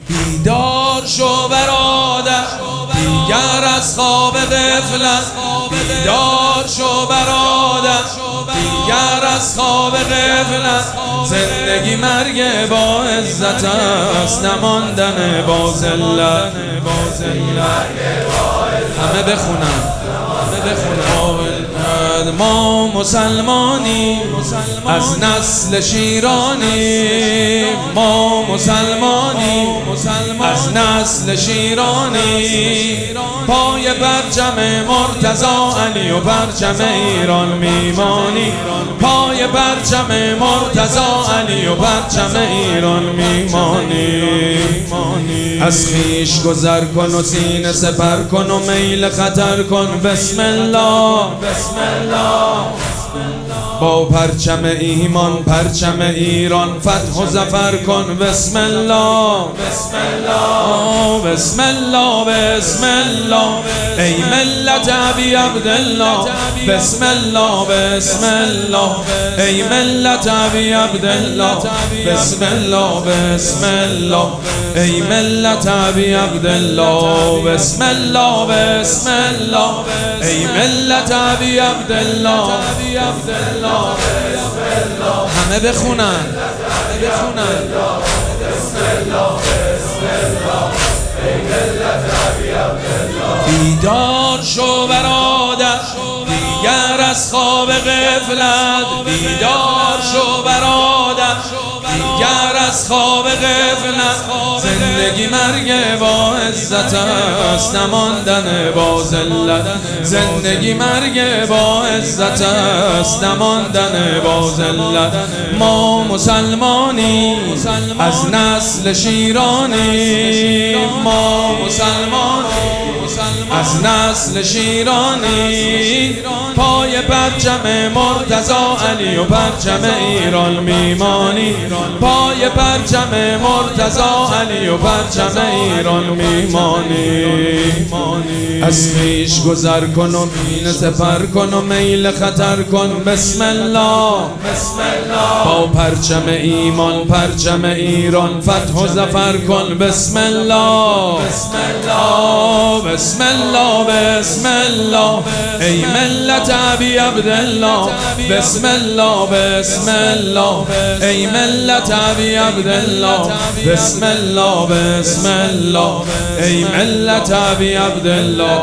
بیدار شو برادر دیگر از خواب غفلت، بیدار شو برادر دیگر از خواب غفلت. زندگی مرگ با عزت است، نماندن با ذلت. همه بخونن ما مسلمانی از نسل شیرانی، ما مسلمانی از نسل شیرانی. پای برچم مرتضی علی و پرچم ایران میمانی، پای برچم مرتضی علی و پرچم ایران میمانی. از خویش گذر کن و سینه سپر کن و میل خطر کن. بسم الله با پرچم ایمان پرچم ایران فتح و ظفر کن. بسم الله بسم الله بسم الله ای ملت ابی عبدالله. بسم الله بسم الله ای ملت ابی عبدالله. بسم الله بسم الله ای ملت ابی عبدالله. بسم الله بسم الله ای ملت ابی عبدالله. همه بخونن بیدار شو برادر دیگر از خواب غفلت، بیدار شو برادر دیگر از خواب غفلت. زندگی مرگ با عزت است، نماندن با ذلت. زندگی مرگ با عزت است، نماندن با ذلت. ما مسلمانی از نسل شیرانی، ما مسلمانی از نسل شیرانی. پای پرچم مرتضی علی و پرچم ایران میمانی، پای پرچم مرتضی علی و پرچم ایران میمانی. از خویش گذر کن و سینه سپر کن و میل خطر کن. بسم الله با پرچم ایمان پرچم ایران فتح و ظفر کن. بسم الله بسم الله بسم الله ای ملت ابی عبدالله. بسم الله بسم الله ای ملت ابی عبدالله. بسم الله بسم الله ای ملت ابی عبدالله.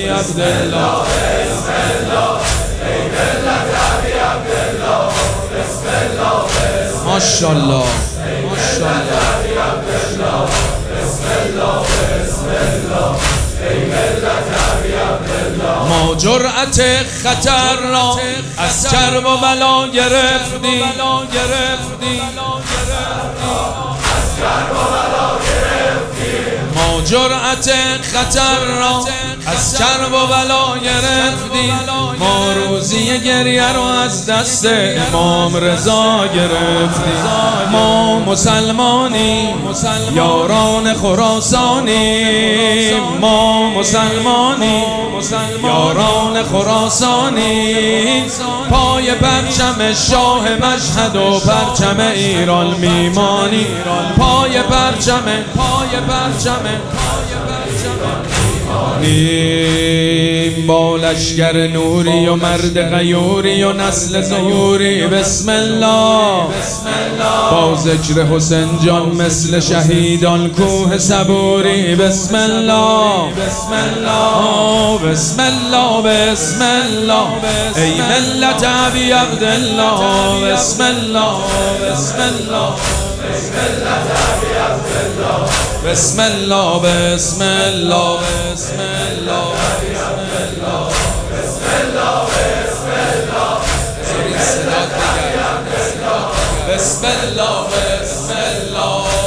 ماشاءالله ما جرأت خطر را از کرب و بلا گرفتیم، ما جرأت خطر را از کرب و بلا گرفتیم. ما روزی گریه رو از دست امام رضا گرفتیم. ما مسلمانی یاران خراسانی، ما مسلمانی یاران خراسانی. پای پرچم شاه مشهد و پرچم ایران میمانی، پای پرچم با لشکر نوری و مرد غیوری و نسل ظهوری. بسم الله با ذکر حسین جان مثل شهیدان کوه صبوری. بسم الله بسم الله بسم الله ای ملت ابی عبدالله. بسم الله بسم الله بسم الله بسم الله بسم الله بسم الله بسم الله